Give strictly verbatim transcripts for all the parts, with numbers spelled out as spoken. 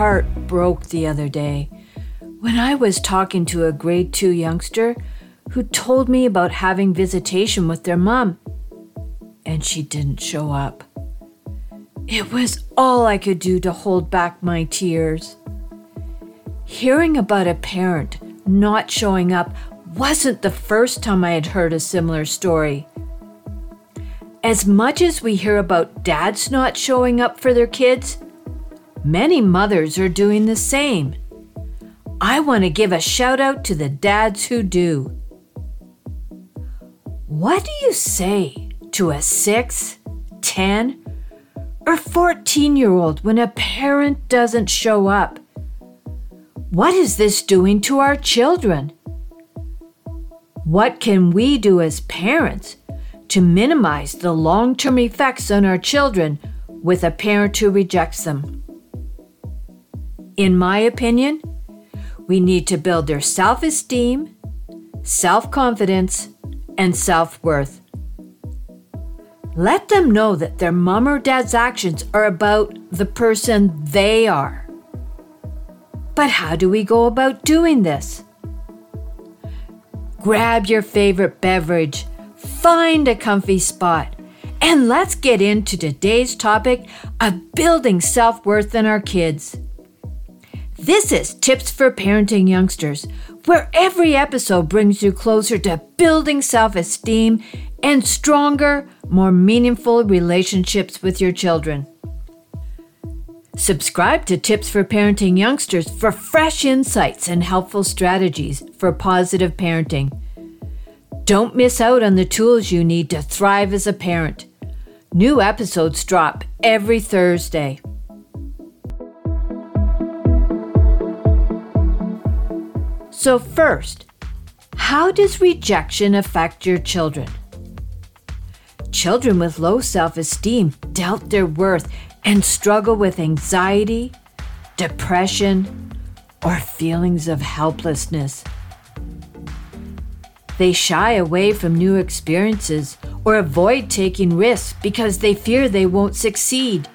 heart broke the other day when I was talking to a grade two youngster who told me about having visitation with their mom, and she didn't show up. It was all I could do to hold back my tears. Hearing about a parent not showing up wasn't the first time I had heard a similar story. As much as we hear about dads not showing up for their kids, many mothers are doing the same. I want to give a shout out to the dads who do. What do you say to a six, ten, or fourteen-year-old when a parent doesn't show up? What is this doing to our children? What can we do as parents to minimize the long-term effects on our children with a parent who rejects them? In my opinion, we need to build their self-esteem, self-confidence, and self-worth. Let them know that their mom or dad's actions are about the person they are. But how do we go about doing this? Grab your favorite beverage, find a comfy spot, and let's get into today's topic of building self-worth in our kids. This is Tips for Parenting Youngsters, where every episode brings you closer to building self-esteem and stronger, more meaningful relationships with your children. Subscribe to Tips for Parenting Youngsters for fresh insights and helpful strategies for positive parenting. Don't miss out on the tools you need to thrive as a parent. New episodes drop every Thursday. So first, how does rejection affect your children? Children with low self-esteem doubt their worth and struggle with anxiety, depression, or feelings of helplessness. They shy away from new experiences or avoid taking risks because they fear they won't succeed.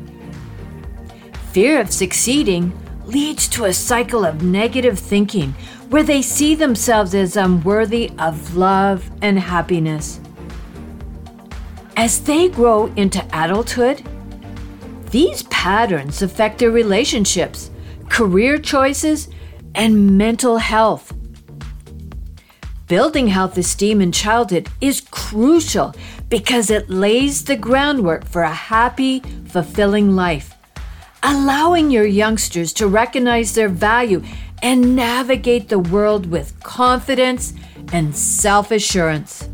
Fear of succeeding leads to a cycle of negative thinking where they see themselves as unworthy of love and happiness. As they grow into adulthood, these patterns affect their relationships, career choices, and mental health. Building self-esteem in childhood is crucial because it lays the groundwork for a happy, fulfilling life, allowing your youngsters to recognize their value and navigate the world with confidence and self-assurance.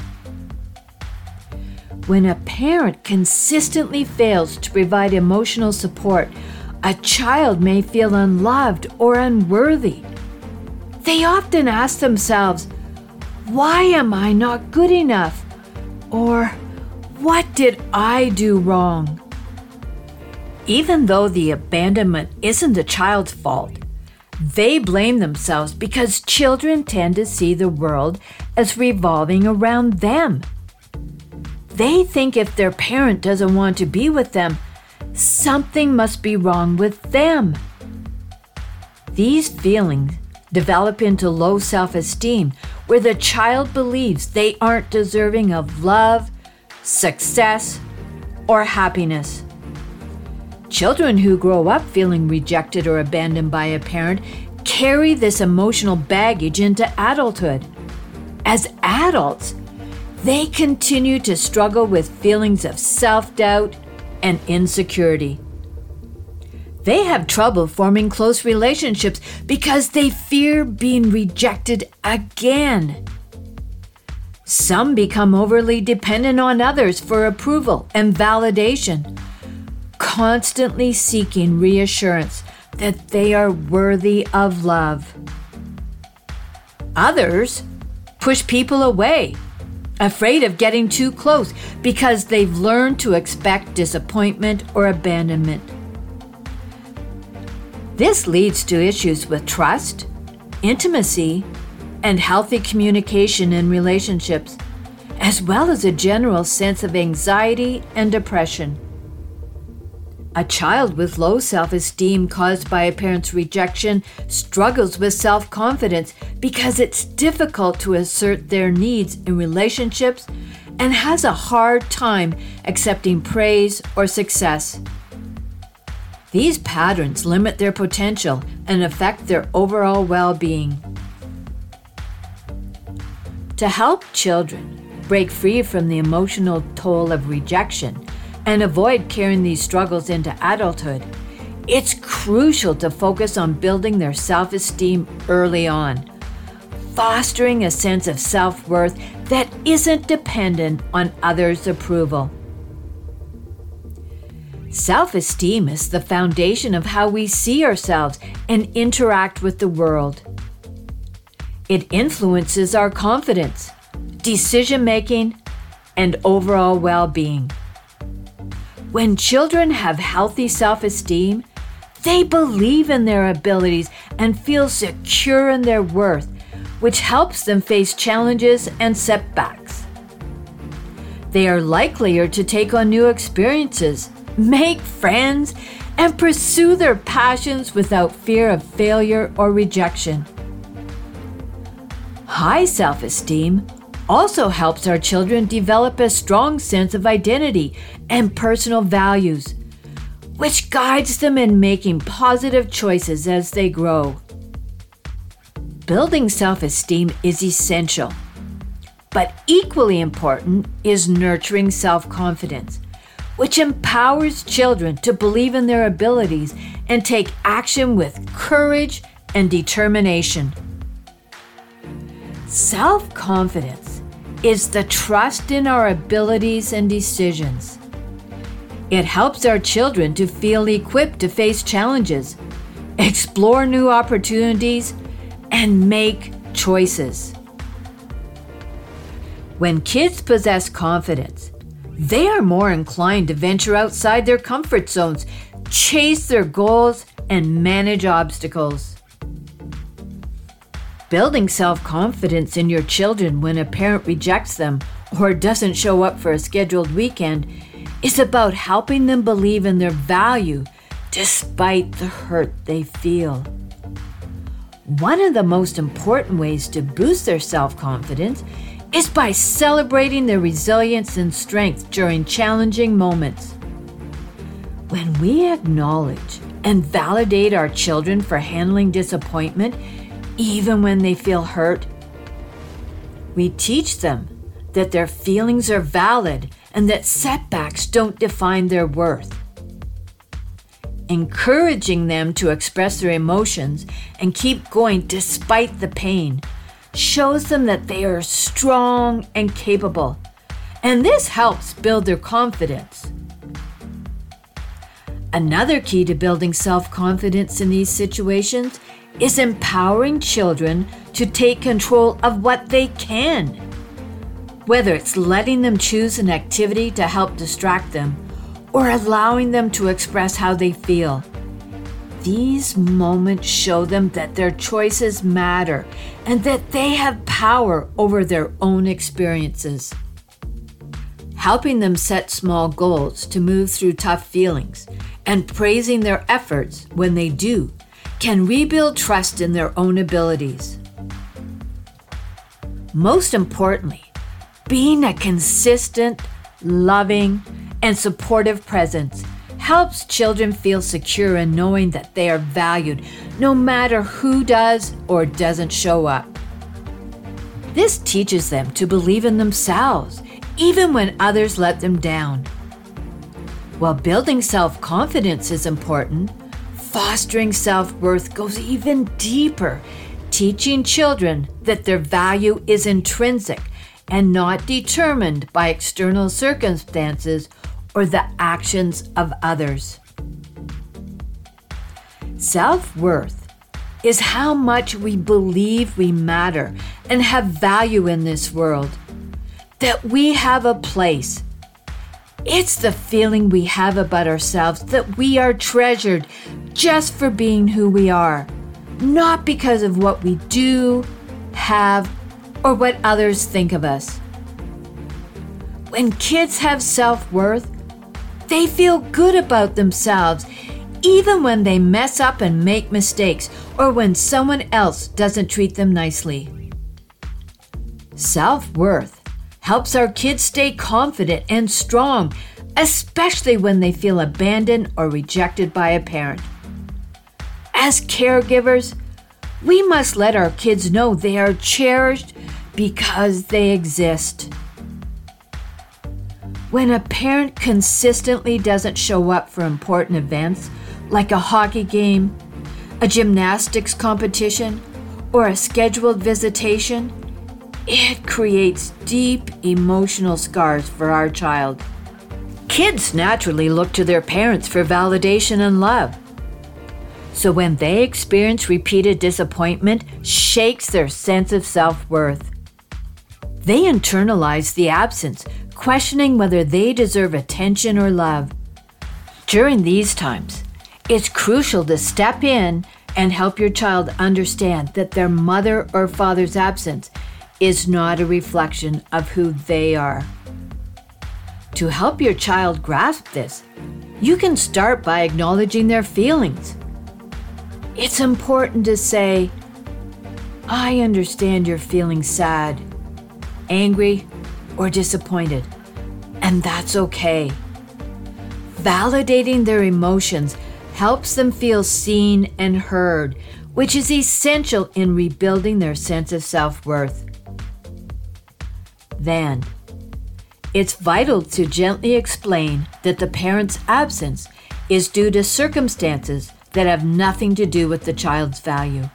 When a parent consistently fails to provide emotional support, a child may feel unloved or unworthy. They often ask themselves, "Why am I not good enough?" Or, "What did I do wrong?" Even though the abandonment isn't the child's fault, they blame themselves because children tend to see the world as revolving around them. They think if their parent doesn't want to be with them, something must be wrong with them. These feelings develop into low self-esteem, where the child believes they aren't deserving of love, success, or happiness. Children who grow up feeling rejected or abandoned by a parent carry this emotional baggage into adulthood. As adults, they continue to struggle with feelings of self-doubt and insecurity. They have trouble forming close relationships because they fear being rejected again. Some become overly dependent on others for approval and validation, constantly seeking reassurance that they are worthy of love. Others push people away, afraid of getting too close because they've learned to expect disappointment or abandonment. This leads to issues with trust, intimacy, and healthy communication in relationships, as well as a general sense of anxiety and depression. A child with low self-esteem caused by a parent's rejection struggles with self-confidence because it's difficult to assert their needs in relationships and has a hard time accepting praise or success. These patterns limit their potential and affect their overall well-being. To help children break free from the emotional toll of rejection and avoid carrying these struggles into adulthood, it's crucial to focus on building their self-esteem early on, fostering a sense of self-worth that isn't dependent on others' approval. Self-esteem is the foundation of how we see ourselves and interact with the world. It influences our confidence, decision-making, and overall well-being. When children have healthy self-esteem, they believe in their abilities and feel secure in their worth, which helps them face challenges and setbacks. They are likelier to take on new experiences, make friends, and pursue their passions without fear of failure or rejection. High self-esteem also helps our children develop a strong sense of identity and personal values, which guides them in making positive choices as they grow. Building self-esteem is essential, but equally important is nurturing self-confidence, which empowers children to believe in their abilities and take action with courage and determination. Self-confidence is the trust in our abilities and decisions. It helps our children to feel equipped to face challenges, explore new opportunities, and make choices. When kids possess confidence, they are more inclined to venture outside their comfort zones, chase their goals, and manage obstacles. Building self-confidence in your children when a parent rejects them or doesn't show up for a scheduled weekend is about helping them believe in their value despite the hurt they feel. One of the most important ways to boost their self-confidence is by celebrating their resilience and strength during challenging moments. When we acknowledge and validate our children for handling disappointment, even when they feel hurt, we teach them that their feelings are valid and that setbacks don't define their worth. Encouraging them to express their emotions and keep going despite the pain shows them that they are strong and capable, and this helps build their confidence. Another key to building self-confidence in these situations is empowering children to take control of what they can. Whether it's letting them choose an activity to help distract them or allowing them to express how they feel. These moments show them that their choices matter and that they have power over their own experiences. Helping them set small goals to move through tough feelings and praising their efforts when they do can rebuild trust in their own abilities. Most importantly, being a consistent, loving, and supportive presence helps children feel secure in knowing that they are valued no matter who does or doesn't show up. This teaches them to believe in themselves, even when others let them down. While building self-confidence is important, fostering self-worth goes even deeper, teaching children that their value is intrinsic and not determined by external circumstances or the actions of others. Self-worth is how much we believe we matter and have value in this world, that we have a place. It's the feeling we have about ourselves that we are treasured just for being who we are, not because of what we do, have, or what others think of us. When kids have self-worth, They feel good about themselves, even when they mess up and make mistakes, or when someone else doesn't treat them nicely. Self-worth helps our kids stay confident and strong, especially when they feel abandoned or rejected by a parent. As caregivers, we must let our kids know they are cherished because they exist. When a parent consistently doesn't show up for important events, like a hockey game, a gymnastics competition, or a scheduled visitation, it creates deep emotional scars for our child. Kids naturally look to their parents for validation and love. So when they experience repeated disappointment, shakes their sense of self-worth. They internalize the absence, questioning whether they deserve attention or love. During these times, it's crucial to step in and help your child understand that their mother or father's absence is not a reflection of who they are. To help your child grasp this, you can start by acknowledging their feelings. It's important to say, "I understand you're feeling sad, angry, or disappointed, and that's okay." Validating their emotions helps them feel seen and heard, which is essential in rebuilding their sense of self-worth. Then, it's vital to gently explain that the parent's absence is due to circumstances that have nothing to do with the child's value.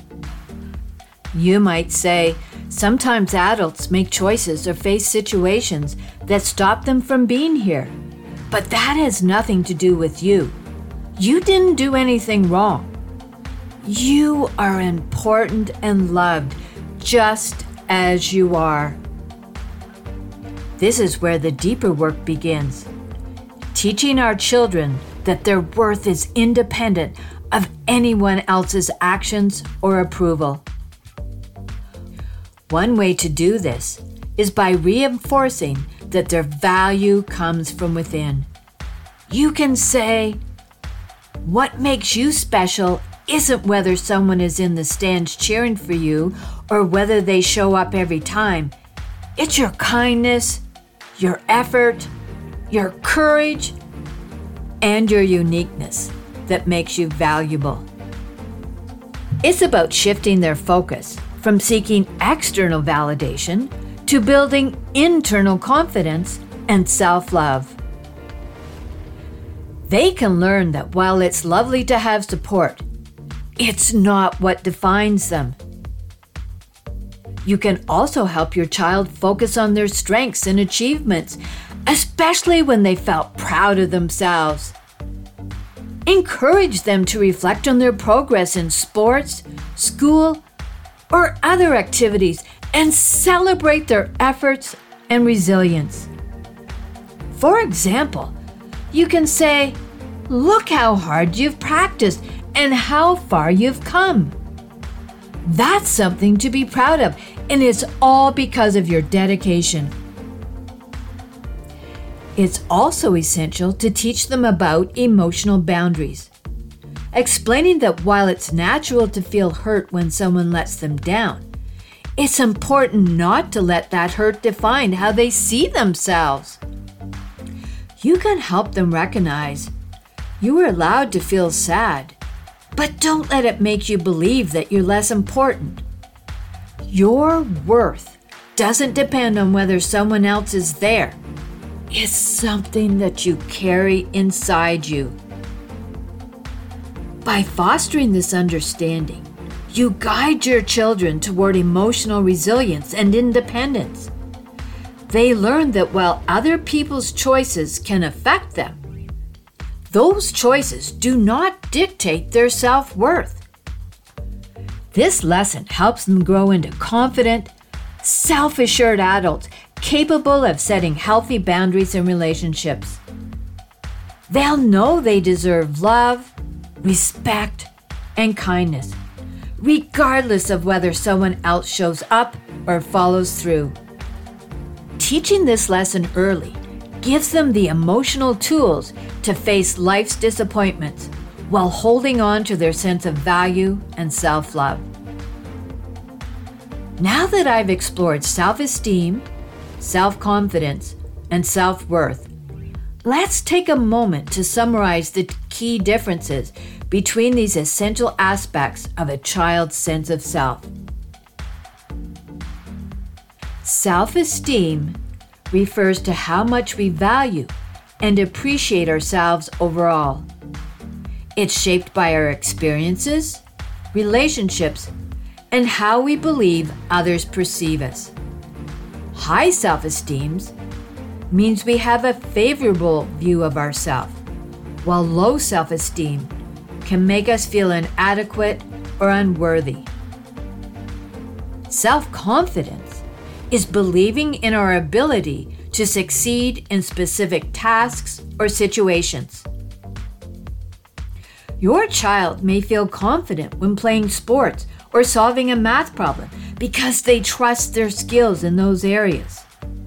You might say, sometimes adults make choices or face situations that stop them from being here, but that has nothing to do with you. You didn't do anything wrong. You are important and loved just as you are. This is where the deeper work begins, teaching our children that their worth is independent of anyone else's actions or approval. One way to do this is by reinforcing that their value comes from within. You can say, "What makes you special isn't whether someone is in the stands cheering for you or whether they show up every time. It's your kindness, your effort, your courage, and your uniqueness that makes you valuable." It's about shifting their focus from seeking external validation to building internal confidence and self-love. They can learn that while it's lovely to have support, it's not what defines them. You can also help your child focus on their strengths and achievements, especially when they felt proud of themselves. Encourage them to reflect on their progress in sports, school, or other activities and celebrate their efforts and resilience. For example, you can say, "Look how hard you've practiced and how far you've come." That's something to be proud of, and it's all because of your dedication. It's also essential to teach them about emotional boundaries, explaining that while it's natural to feel hurt when someone lets them down, it's important not to let that hurt define how they see themselves. You can help them recognize you are allowed to feel sad, but don't let it make you believe that you're less important. Your worth doesn't depend on whether someone else is there. It's something that you carry inside you. By fostering this understanding, you guide your children toward emotional resilience and independence. They learn that while other people's choices can affect them, those choices do not dictate their self-worth. This lesson helps them grow into confident, self-assured adults capable of setting healthy boundaries in relationships. They'll know they deserve love, respect, and kindness, regardless of whether someone else shows up or follows through. Teaching this lesson early gives them the emotional tools to face life's disappointments while holding on to their sense of value and self-love. Now that I've explored self-esteem, self-confidence, and self-worth, let's take a moment to summarize the key differences between these essential aspects of a child's sense of self. Self-esteem refers to how much we value and appreciate ourselves overall. It's shaped by our experiences, relationships, and how we believe others perceive us. High self-esteem means we have a favorable view of ourselves, while low self-esteem can make us feel inadequate or unworthy. Self-confidence is believing in our ability to succeed in specific tasks or situations. Your child may feel confident when playing sports or solving a math problem because they trust their skills in those areas.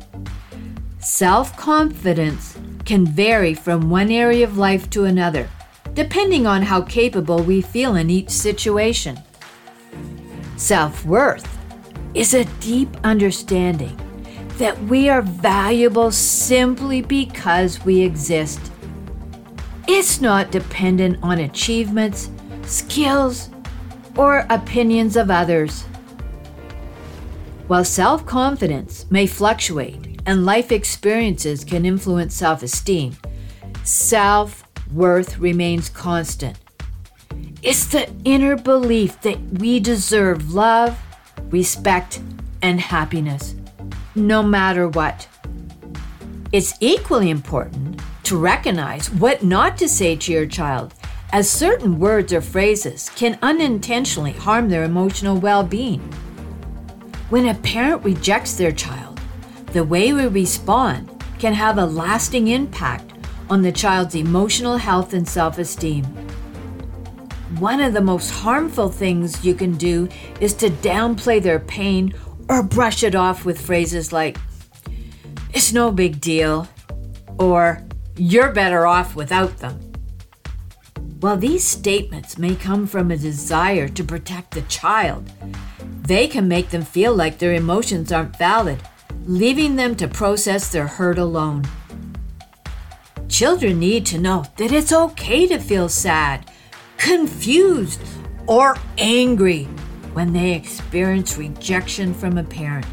Self-confidence can vary from one area of life to another, depending on how capable we feel in each situation. Self-worth is a deep understanding that we are valuable simply because we exist. It's not dependent on achievements, skills, or opinions of others. While self-confidence may fluctuate and life experiences can influence self-esteem, self-worth remains constant. It's the inner belief that we deserve love, respect, and happiness, no matter what. It's equally important to recognize what not to say to your child, as certain words or phrases can unintentionally harm their emotional well-being. When a parent rejects their child, the way we respond can have a lasting impact on the child's emotional health and self-esteem. One of the most harmful things you can do is to downplay their pain or brush it off with phrases like, "It's no big deal," or "You're better off without them." While these statements may come from a desire to protect the child, they can make them feel like their emotions aren't valid, leaving them to process their hurt alone. Children need to know that it's okay to feel sad, confused, or angry when they experience rejection from a parent.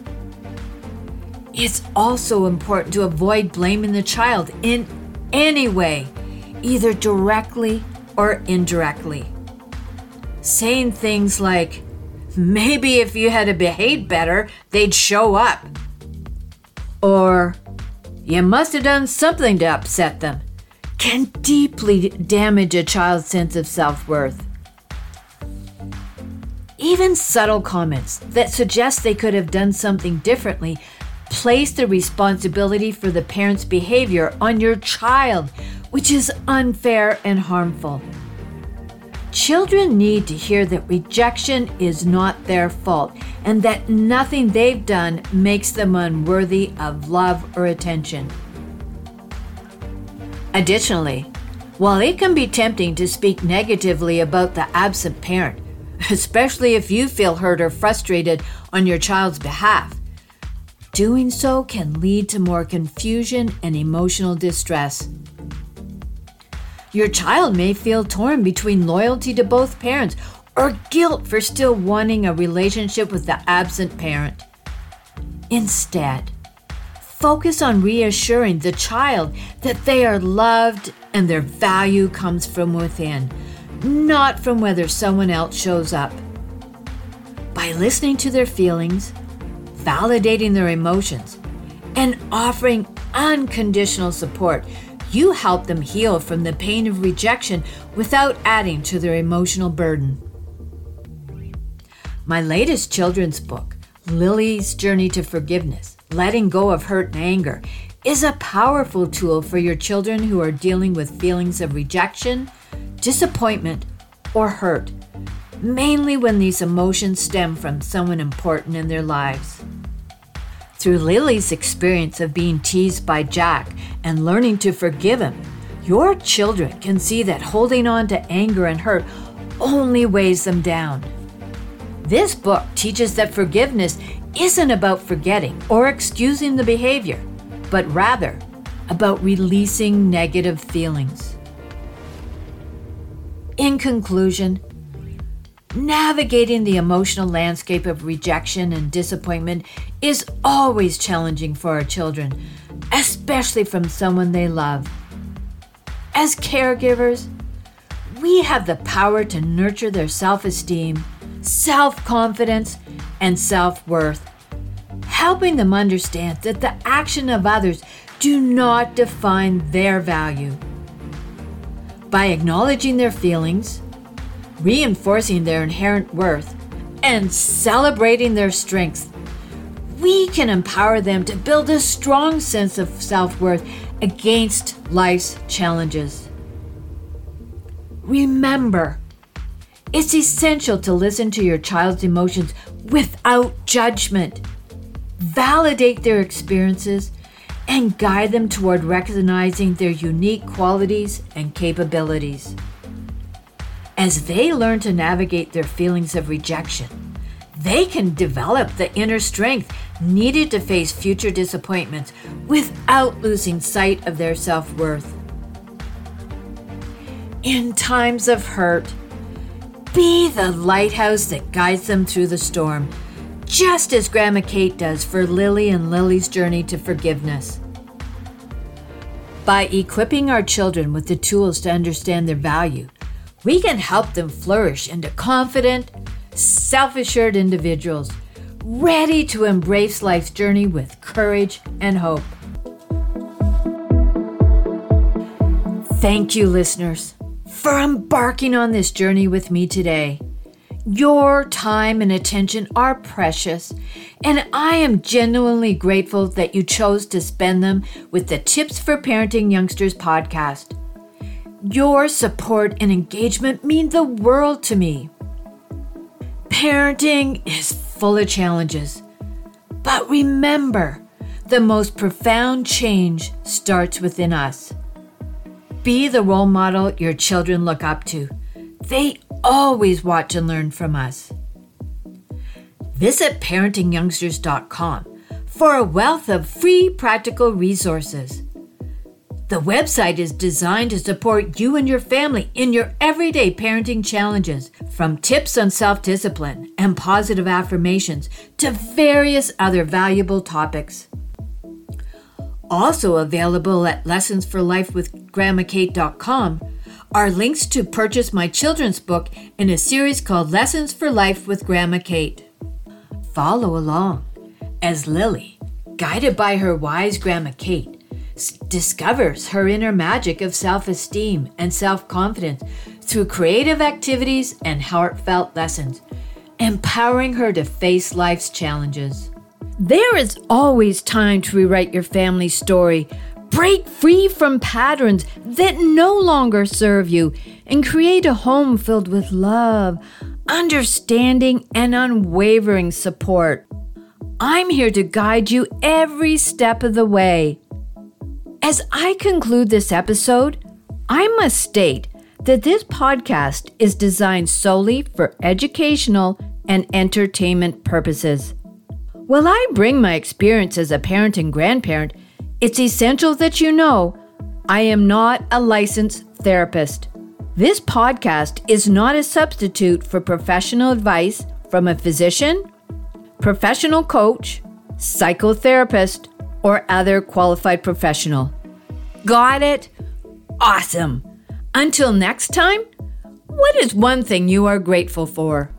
It's also important to avoid blaming the child in any way, either directly or indirectly. Saying things like, "Maybe if you had behaved better, they'd show up," or "You must have done something to upset them," can deeply damage a child's sense of self-worth. Even subtle comments that suggest they could have done something differently place the responsibility for the parent's behavior on your child, which is unfair and harmful. Children need to hear that rejection is not their fault and that nothing they've done makes them unworthy of love or attention. Additionally, while it can be tempting to speak negatively about the absent parent, especially if you feel hurt or frustrated on your child's behalf, doing so can lead to more confusion and emotional distress. Your child may feel torn between loyalty to both parents or guilt for still wanting a relationship with the absent parent. Instead, focus on reassuring the child that they are loved and their value comes from within, not from whether someone else shows up. By listening to their feelings, validating their emotions, and offering unconditional support, you help them heal from the pain of rejection without adding to their emotional burden. My latest children's book, Lily's Journey to Forgiveness, Letting Go of Hurt and Anger, is a powerful tool for your children who are dealing with feelings of rejection, disappointment, or hurt, mainly when these emotions stem from someone important in their lives. Through Lily's experience of being teased by Jack and learning to forgive him, your children can see that holding on to anger and hurt only weighs them down. This book teaches that forgiveness isn't about forgetting or excusing the behavior, but rather about releasing negative feelings. In conclusion, navigating the emotional landscape of rejection and disappointment is always challenging for our children, especially from someone they love. As caregivers, we have the power to nurture their self-esteem, self-confidence, and self-worth, helping them understand that the action of others do not define their value. By acknowledging their feelings, reinforcing their inherent worth, and celebrating their strengths, we can empower them to build a strong sense of self-worth against life's challenges. Remember, it's essential to listen to your child's emotions without judgment. Validate their experiences and guide them toward recognizing their unique qualities and capabilities. As they learn to navigate their feelings of rejection, they can develop the inner strength needed to face future disappointments without losing sight of their self-worth. In times of hurt, be the lighthouse that guides them through the storm, just as Grandma Kate does for Lily and Lily's journey to forgiveness. By equipping our children with the tools to understand their value, we can help them flourish into confident, self-assured individuals, ready to embrace life's journey with courage and hope. Thank you, listeners, for embarking on this journey with me today. Your time and attention are precious, and I am genuinely grateful that you chose to spend them with the Tips for Parenting Youngsters podcast. Your support and engagement mean the world to me. Parenting is full of challenges, but remember, the most profound change starts within us. Be the role model your children look up to. They always watch and learn from us. Visit parenting youngsters dot com for a wealth of free practical resources. The website is designed to support you and your family in your everyday parenting challenges, from tips on self-discipline and positive affirmations to various other valuable topics. Also available at lessons for life with grandma kate dot com are links to purchase my children's book in a series called Lessons for Life with Grandma Kate. Follow along as Lily, guided by her wise Grandma Kate, discovers her inner magic of self-esteem and self-confidence through creative activities and heartfelt lessons, empowering her to face life's challenges. There is always time to rewrite your family's story, break free from patterns that no longer serve you, and create a home filled with love, understanding, and unwavering support. I'm here to guide you every step of the way. As I conclude this episode, I must state that this podcast is designed solely for educational and entertainment purposes. While I bring my experience as a parent and grandparent, it's essential that you know I am not a licensed therapist. This podcast is not a substitute for professional advice from a physician, professional coach, psychotherapist, or other qualified professional. Got it? Awesome. Until next time, what is one thing you are grateful for?